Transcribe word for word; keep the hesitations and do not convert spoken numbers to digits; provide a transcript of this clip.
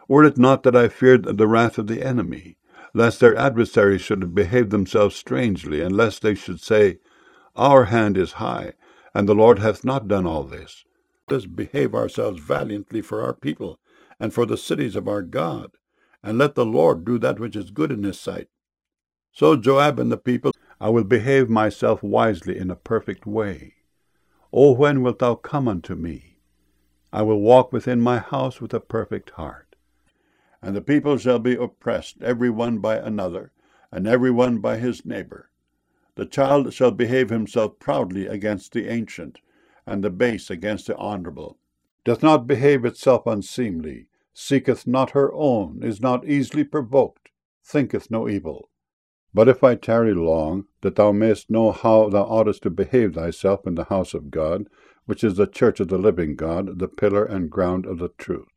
Were it not that I feared the wrath of the enemy, lest their adversaries should behave themselves strangely, and lest they should say, Our hand is high, and the Lord hath not done all this. Let us behave ourselves valiantly for our people, and for the cities of our God, and let the Lord do that which is good in his sight. So Joab and the people, I will behave myself wisely in a perfect way. O when wilt thou come unto me? I will walk within my house with a perfect heart. And the people shall be oppressed, every one by another, and every one by his neighbor. The child shall behave himself proudly against the ancient, and the base against the honorable. Doth not behave itself unseemly, seeketh not her own, is not easily provoked, thinketh no evil. But if I tarry long, that thou mayest know how thou oughtest to behave thyself in the house of God, which is the church of the living God, the pillar and ground of the truth.